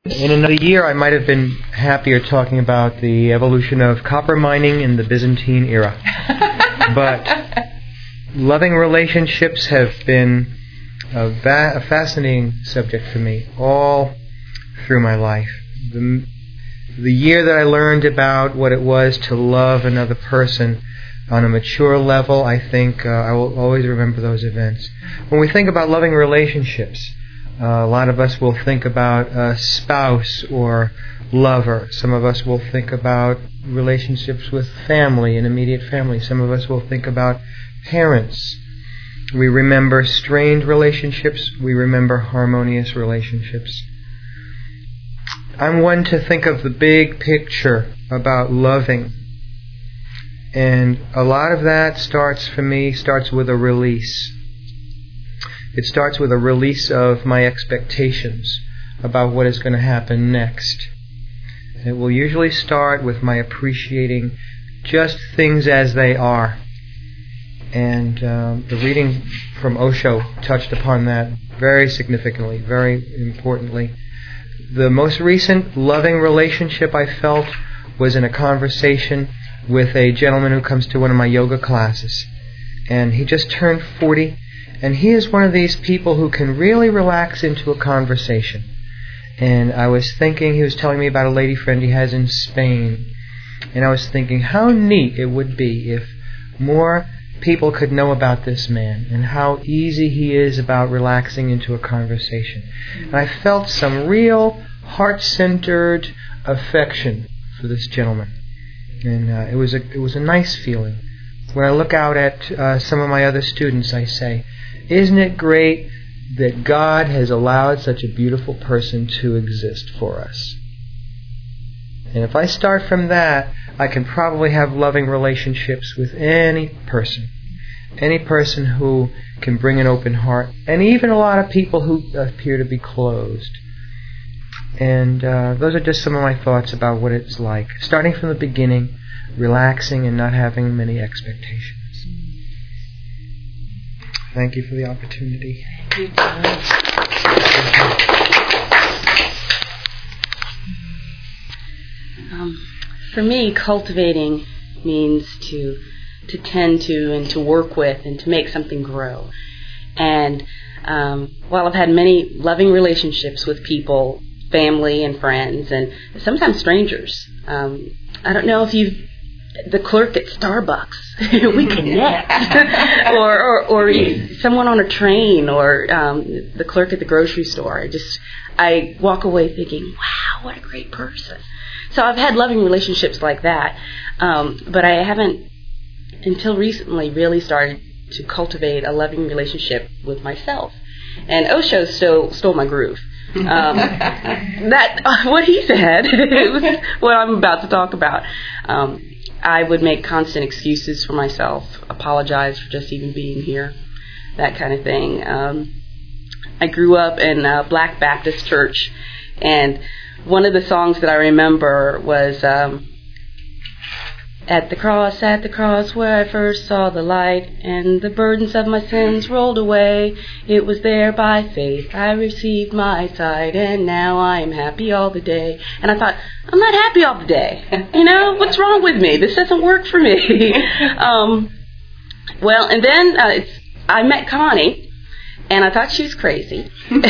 In another year, I might have been happier talking about the evolution of copper mining in the Byzantine era. But loving relationships have been a fascinating subject for me all through my life. The year that I learned about what it was to love another person on a mature level, I think I will always remember those events. When we think about loving relationships, a lot of us will think about a spouse or lover. Some of us will think about relationships with family and immediate family. Some of us will think about parents. We remember strained relationships. We remember harmonious relationships. I'm one to think of the big picture about loving. And a lot of that starts with a release. It starts with a release of my expectations about what is going to happen next. It will usually start with my appreciating just things as they are. And the reading from Osho touched upon that very significantly, very importantly. The most recent loving relationship I felt was in a conversation with a gentleman who comes to one of my yoga classes. And he just turned 40. And he is one of these people who can really relax into a conversation. And I was thinking, he was telling me about a lady friend he has in Spain. And I was thinking how neat it would be if more people could know about this man and how easy he is about relaxing into a conversation. And I felt some real heart-centered affection for this gentleman. And it was a nice feeling. When I look out at some of my other students, I say, isn't it great that God has allowed such a beautiful person to exist for us? And if I start from that, I can probably have loving relationships with any person who can bring an open heart, and even a lot of people who appear to be closed. And those are just some of my thoughts about what it's like, starting from the beginning, relaxing and not having many expectations. Thank you for the opportunity. For me, cultivating means to tend to and to work with and to make something grow. And while I've had many loving relationships with people, family and friends, and sometimes strangers, I don't know if the clerk at Starbucks, we connect, or someone on a train, or the clerk at the grocery store. I walk away thinking, wow, what a great person. So I've had loving relationships like that, but I haven't, until recently, really started to cultivate a loving relationship with myself. And Osho stole my groove. What he said was what I'm about to talk about. I would make constant excuses for myself, apologize for just even being here, that kind of thing. I grew up in a Black Baptist church, and one of the songs that I remember was at the cross where I first saw the light, and the burdens of my sins rolled away. It was there by faith I received my sight, and now I am happy all the day. And I thought, I'm not happy all the day. What's wrong with me? This doesn't work for me. Well, and then I met Connie, and I thought she was crazy.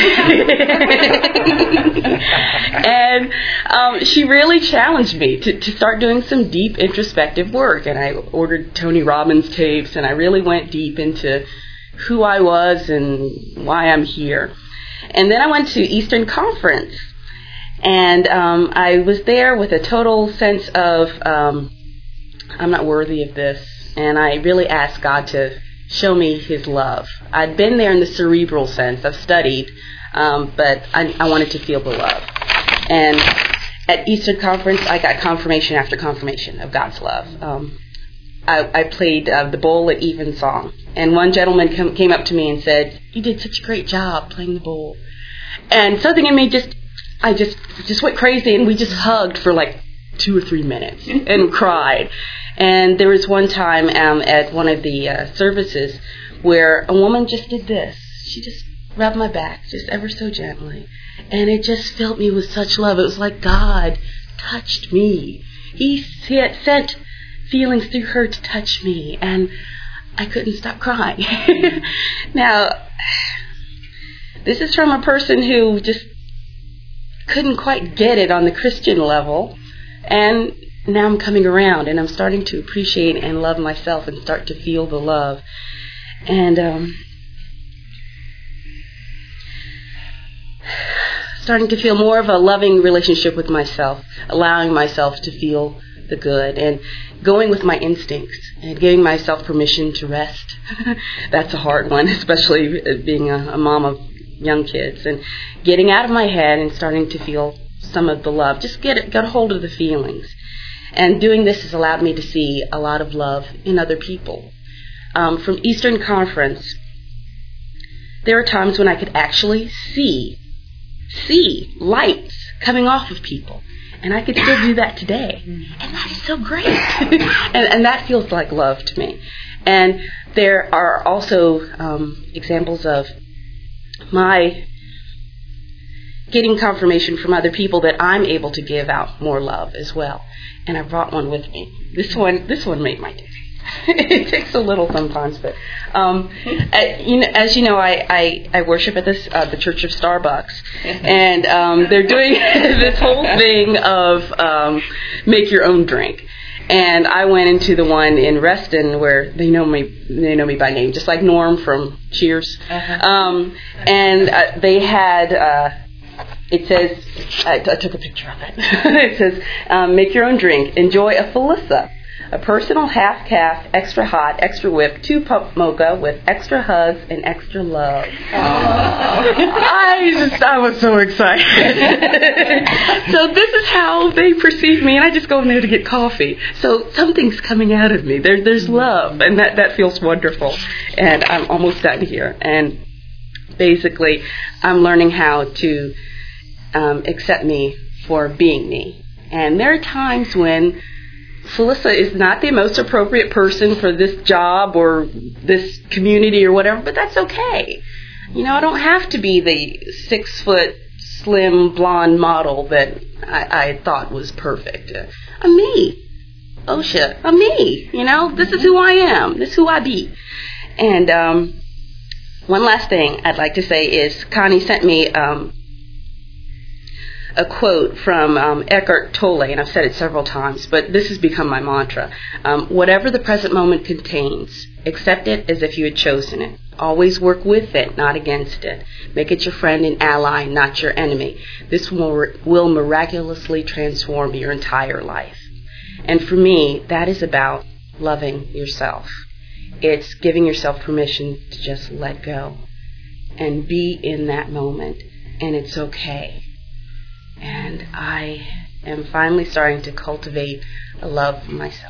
And she really challenged me to start doing some deep introspective work. And I ordered Tony Robbins tapes, and I really went deep into who I was and why I'm here. And then I went to Eastern Conference, and I was there with a total sense of I'm not worthy of this. And I really asked God to show me His love. I'd been there in the cerebral sense. I've studied, but I wanted to feel the love. And at Eastern Conference, I got confirmation after confirmation of God's love. I played the bowl at Evensong, and one gentleman came up to me and said, "You did such a great job playing the bowl." And something in me I just went crazy, and we just hugged for like 2 or 3 minutes and cried. And there was one time at one of the services where a woman just did this. She just rubbed my back just ever so gently. And it just filled me with such love. It was like God touched me. He had sent feelings through her to touch me, and I couldn't stop crying. Now, this is from a person who just couldn't quite get it on the Christian level, and now I'm coming around, and I'm starting to appreciate and love myself and start to feel the love. And starting to feel more of a loving relationship with myself, allowing myself to feel the good, and going with my instincts, and giving myself permission to rest. That's a hard one, especially being a mom of young kids, and getting out of my head and starting to feel some of the love. Just get a hold of the feelings. And doing this has allowed me to see a lot of love in other people. From Eastern Conference, there are times when I could actually see lights coming off of people. And I could still do that today. And that is so great. and that feels like love to me. And there are also examples of my getting confirmation from other people that I'm able to give out more love as well. And I brought one with me. This one made my day. It takes a little sometimes, but as you know, I worship at the Church of Starbucks, and they're doing this whole thing of make your own drink. And I went into the one in Reston where they know me by name, just like Norm from Cheers. And they had. It says, I took a picture of it. It says, make your own drink. Enjoy a Felissa, a personal half-calf, extra hot, extra whipped, 2-pump mocha with extra hugs and extra love. I was so excited. So this is how they perceive me, and I just go in there to get coffee. So something's coming out of me. There's love, and that feels wonderful. And I'm almost done here. And basically, I'm learning how to accept me for being me. And there are times when Felissa is not the most appropriate person for this job or this community or whatever, but that's okay. You know, I don't have to be the 6-foot, slim, blonde model that I thought was perfect. I'm me. OSHA, I'm me. You know, this is who I am. This is who I be. And one last thing I'd like to say is Connie sent me a quote from Eckhart Tolle, and I've said it several times, but this has become my mantra. Whatever the present moment contains, accept it as if you had chosen it. Always work with it, not against it. Make it your friend and ally, not your enemy. This will miraculously transform your entire life. And for me, that is about loving yourself. It's giving yourself permission to just let go and be in that moment, and it's okay. And I am finally starting to cultivate a love for myself.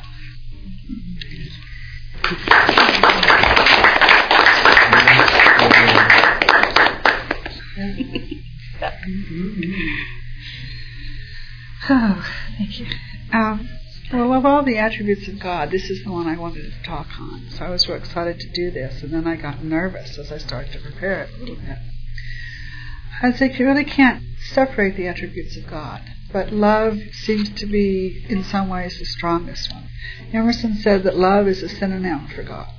Oh, thank you. Well, of all the attributes of God, this is the one I wanted to talk on. So I was real excited to do this, and then I got nervous as I started to prepare it a little bit. I think you really can't separate the attributes of God, but love seems to be, in some ways, the strongest one. Emerson said that love is a synonym for God.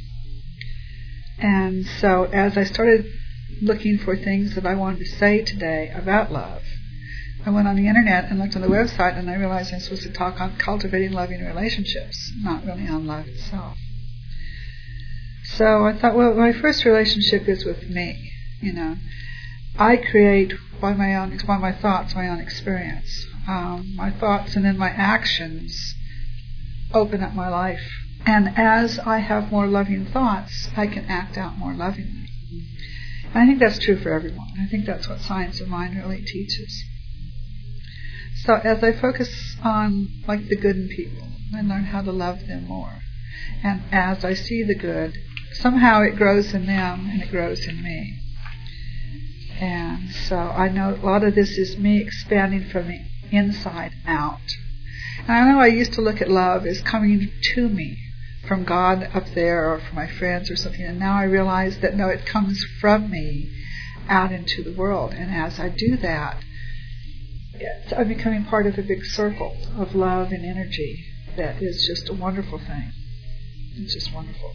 And so as I started looking for things that I wanted to say today about love, I went on the internet and looked on the website, and I realized I'm supposed to talk on cultivating loving relationships, not really on love itself. So I thought, well, my first relationship is with me, you know. I create by my thoughts, my own experience. My thoughts and then my actions open up my life. And as I have more loving thoughts, I can act out more lovingly. And I think that's true for everyone. I think that's what Science of Mind really teaches. So as I focus on like the good in people, I learn how to love them more. And as I see the good, somehow it grows in them and it grows in me. And so I know a lot of this is me expanding from the inside out. And I know I used to look at love as coming to me from God up there or from my friends or something. And now I realize that no, it comes from me out into the world. And as I do that, I'm becoming part of a big circle of love and energy that is just a wonderful thing. It's just wonderful.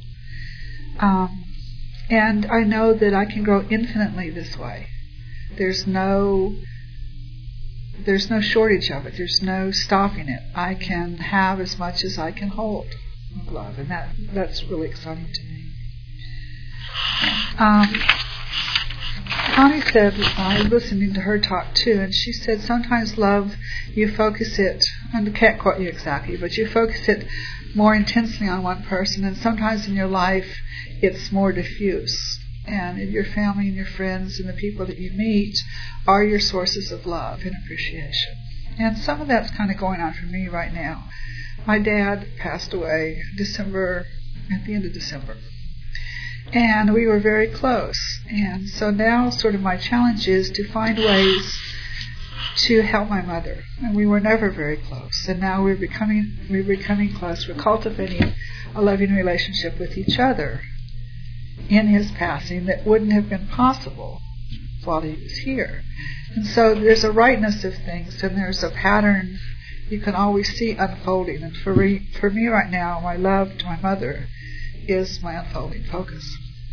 And I know that I can grow infinitely this way. There's no shortage of it. There's no stopping it. I can have as much as I can hold of love, and that's really exciting to me. Connie said, I was listening to her talk too, and she said sometimes love, you focus it, and I can't quote you exactly, but you focus it more intensely on one person, and sometimes in your life it's more diffuse. And your family and your friends and the people that you meet are your sources of love and appreciation. And some of that's kind of going on for me right now. My dad passed away at the end of December. And we were very close. And so now sort of my challenge is to find ways to help my mother. And we were never very close. And now we're becoming close. We're cultivating a loving relationship with each other in his passing that wouldn't have been possible while he was here. And so there's a rightness of things, and there's a pattern you can always see unfolding. And for me right now, my love to my mother is my unfolding focus.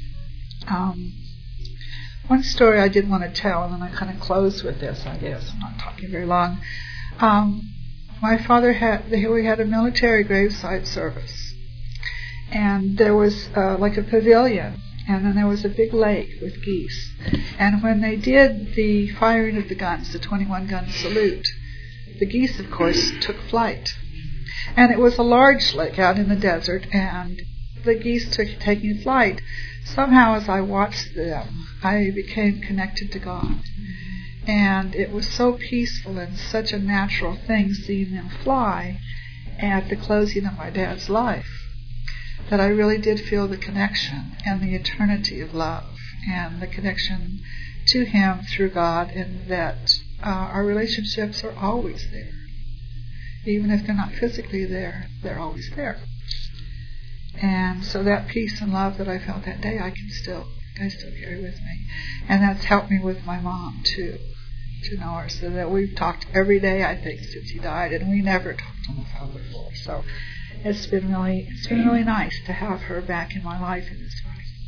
One story I did want to tell, and then I kind of close with this, I guess. I'm not talking very long. My father we had a military graveside service. And there was like a pavilion, and then there was a big lake with geese. And when they did the firing of the guns, the 21-gun salute, the geese, of course, took flight. And it was a large lake out in the desert, and the geese taking flight. Somehow, as I watched them, I became connected to God. And it was so peaceful and such a natural thing seeing them fly at the closing of my dad's life, that I really did feel the connection and the eternity of love and the connection to him through God, and that our relationships are always there. Even if they're not physically there, they're always there. And so that peace and love that I felt that day, I still carry with me. And that's helped me with my mom too, to know her, so that we've talked every day, I think, since he died, and we never talked on the phone before. So it's been really nice to have her back in my life in this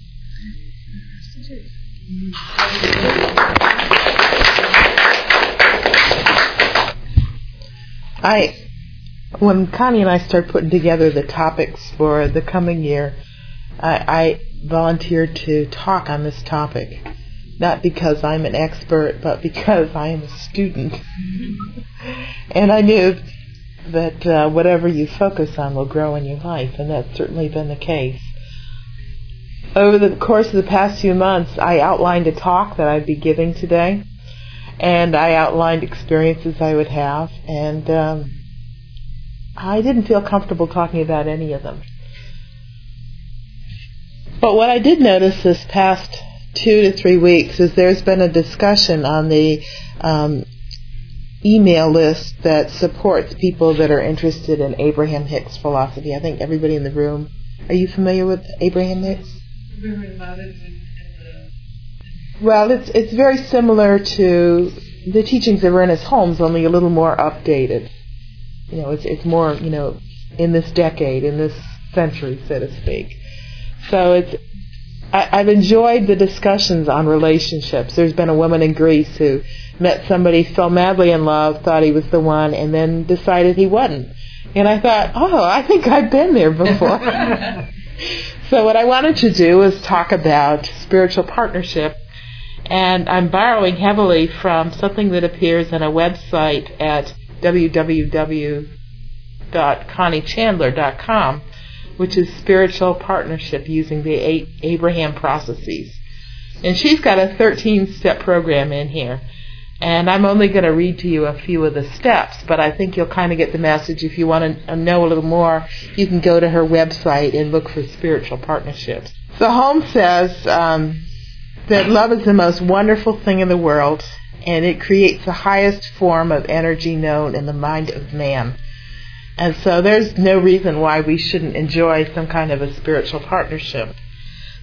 way. When Connie and I started putting together the topics for the coming year, I volunteered to talk on this topic, not because I'm an expert, but because I am a student. And I knew that whatever you focus on will grow in your life, and that's certainly been the case. Over the course of the past few months, I outlined a talk that I'd be giving today, and I outlined experiences I would have, and I didn't feel comfortable talking about any of them. But what I did notice this past 2 to 3 weeks is there's been a discussion on the email list that supports people that are interested in Abraham Hicks philosophy. I think everybody in the room, are you familiar with Abraham Hicks? Well, it's very similar to the teachings that were in his Holmes, only a little more updated. It's more, in this decade, in this century, so to speak. So I've enjoyed the discussions on relationships. There's been a woman in Greece who met somebody, fell madly in love, thought he was the one, and then decided he wasn't. And I thought, I think I've been there before. So what I wanted to do was talk about spiritual partnership, and I'm borrowing heavily from something that appears on a website at www.conniechandler.com, which is spiritual partnership using the 8 Abraham processes. And she's got a 13-step program in here. And I'm only going to read to you a few of the steps, but I think you'll kind of get the message. If you want to know a little more, you can go to her website and look for spiritual partnerships. So Holmes says that love is the most wonderful thing in the world, and it creates the highest form of energy known in the mind of man. And so there's no reason why we shouldn't enjoy some kind of a spiritual partnership.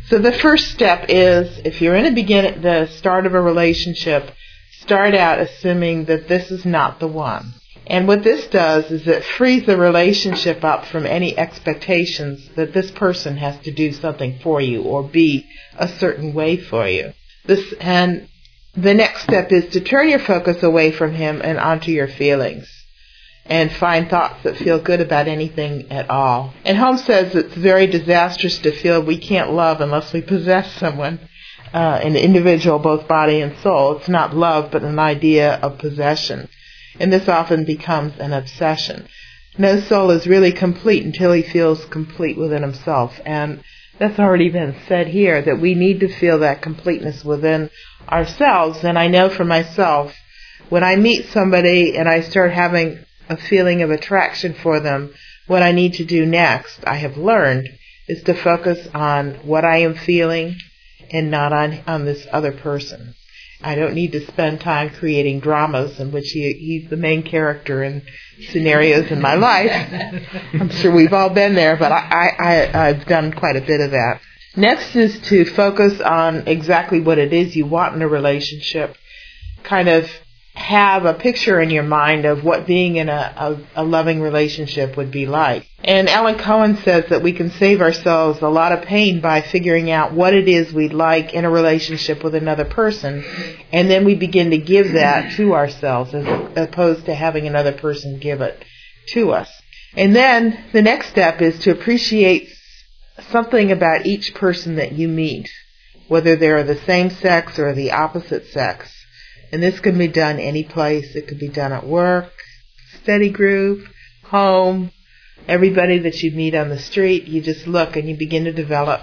So the first step is, if you're in the start of a relationship, start out assuming that this is not the one. And what this does is it frees the relationship up from any expectations that this person has to do something for you or be a certain way for you. And the next step is to turn your focus away from him and onto your feelings and find thoughts that feel good about anything at all. And Holmes says it's very disastrous to feel we can't love unless we possess someone, an individual, both body and soul. It's not love, but an idea of possession. And this often becomes an obsession. No soul is really complete until he feels complete within himself. And that's already been said here, that we need to feel that completeness within ourselves. And I know for myself, when I meet somebody and I start having a feeling of attraction for them, what I need to do next, I have learned, is to focus on what I am feeling and not on this other person. I don't need to spend time creating dramas in which he's the main character in scenarios in my life. I'm sure we've all been there, but I've done quite a bit of that. Next is to focus on exactly what it is you want in a relationship. Kind of have a picture in your mind of what being in a loving relationship would be like. And Ellen Cohen says that we can save ourselves a lot of pain by figuring out what it is we'd like in a relationship with another person, and then we begin to give that to ourselves as opposed to having another person give it to us. And then the next step is to appreciate something about each person that you meet, whether they're the same sex or the opposite sex. And this can be done any place. It could be done at work, study group, home, everybody that you meet on the street. You just look and you begin to develop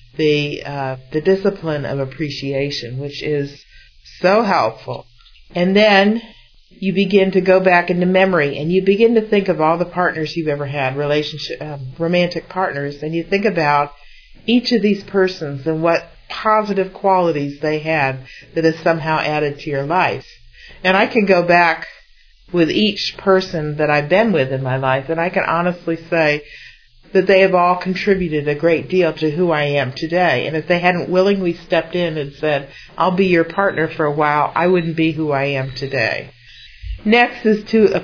the discipline of appreciation, which is so helpful. And then you begin to go back into memory and you begin to think of all the partners you've ever had, romantic partners, and you think about each of these persons and what positive qualities they had that has somehow added to your life. And I can go back with each person that I've been with in my life, and I can honestly say that they have all contributed a great deal to who I am today. And if they hadn't willingly stepped in and said, I'll be your partner for a while, I wouldn't be who I am today. Next is to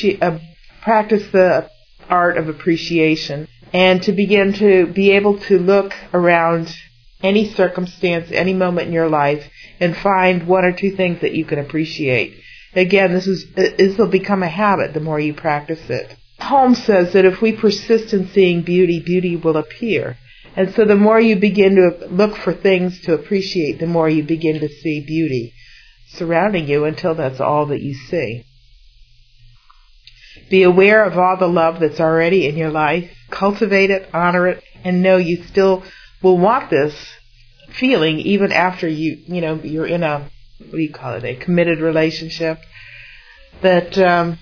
practice the art of appreciation and to begin to be able to look around any circumstance, any moment in your life, and find one or two things that you can appreciate. Again, this will become a habit the more you practice it. Holmes says that if we persist in seeing beauty, beauty will appear. And so the more you begin to look for things to appreciate, the more you begin to see beauty surrounding you until that's all that you see. Be aware of all the love that's already in your life. Cultivate it, honor it, and know you still will want this feeling even after you're in a, a committed relationship. That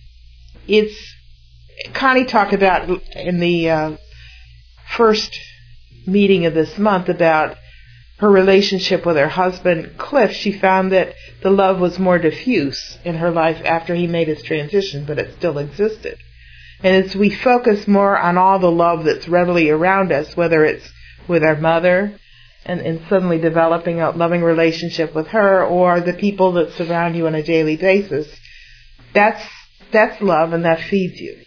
Connie talked about in the first meeting of this month about her relationship with her husband, Cliff. She found that the love was more diffuse in her life after he made his transition, but it still existed. And as we focus more on all the love that's readily around us, whether it's with our mother and suddenly developing a loving relationship with her, or the people that surround you on a daily basis, that's love, and that feeds you.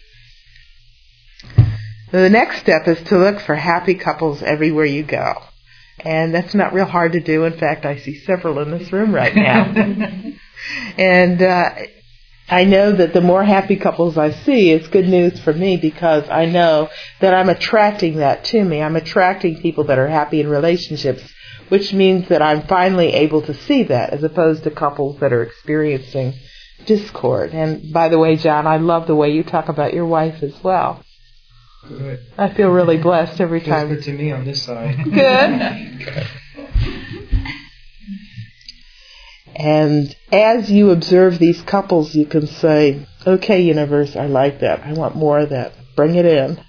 The next step is to look for happy couples everywhere you go. And that's not real hard to do. In fact, I see several in this room right now. And I know that the more happy couples I see, it's good news for me, because I know that I'm attracting that to me. I'm attracting people that are happy in relationships, which means that I'm finally able to see that, as opposed to couples that are experiencing discord. And by the way, John, I love the way you talk about your wife as well. Good. I feel really blessed every time. Feels good to me on this side. Good. And as you observe these couples, you can say, okay, universe, I like that. I want more of that. Bring it in.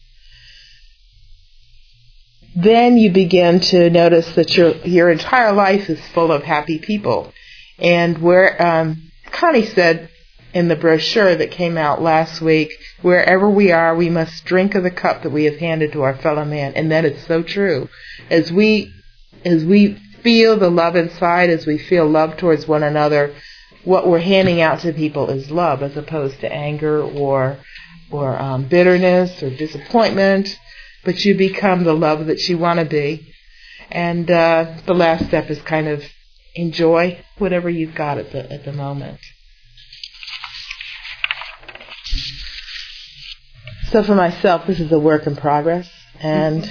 Then you begin to notice that your entire life is full of happy people. And where Connie said, in the brochure that came out last week, wherever we are, we must drink of the cup that we have handed to our fellow man. And that is so true. As we feel the love inside, as we feel love towards one another, what we're handing out to people is love, as opposed to anger or bitterness or disappointment. But you become the love that you want to be. And the last step is kind of enjoy whatever you've got at the moment. So for myself, this is a work in progress, and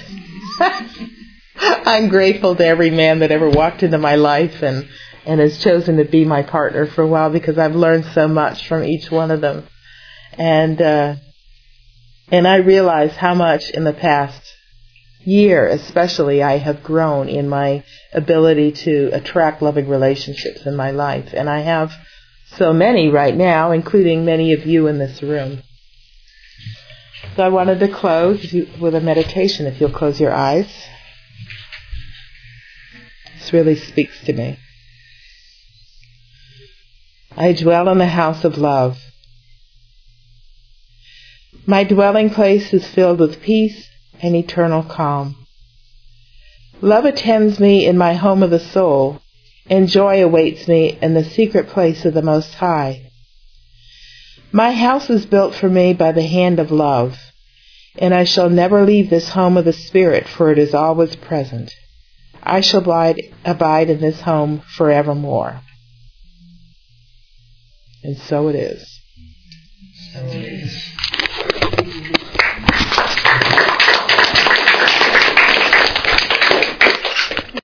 I'm grateful to every man that ever walked into my life and has chosen to be my partner for a while, because I've learned so much from each one of them. And I realize how much in the past year, especially, I have grown in my ability to attract loving relationships in my life. And I have so many right now, including many of you in this room. So I wanted to close with a meditation, if you'll close your eyes. This really speaks to me. I dwell in the house of love. My dwelling place is filled with peace and eternal calm. Love attends me in my home of the soul, and joy awaits me in the secret place of the Most High. My house is built for me by the hand of love, and I shall never leave this home of the Spirit, for it is always present. I shall abide in this home forevermore. And so it is.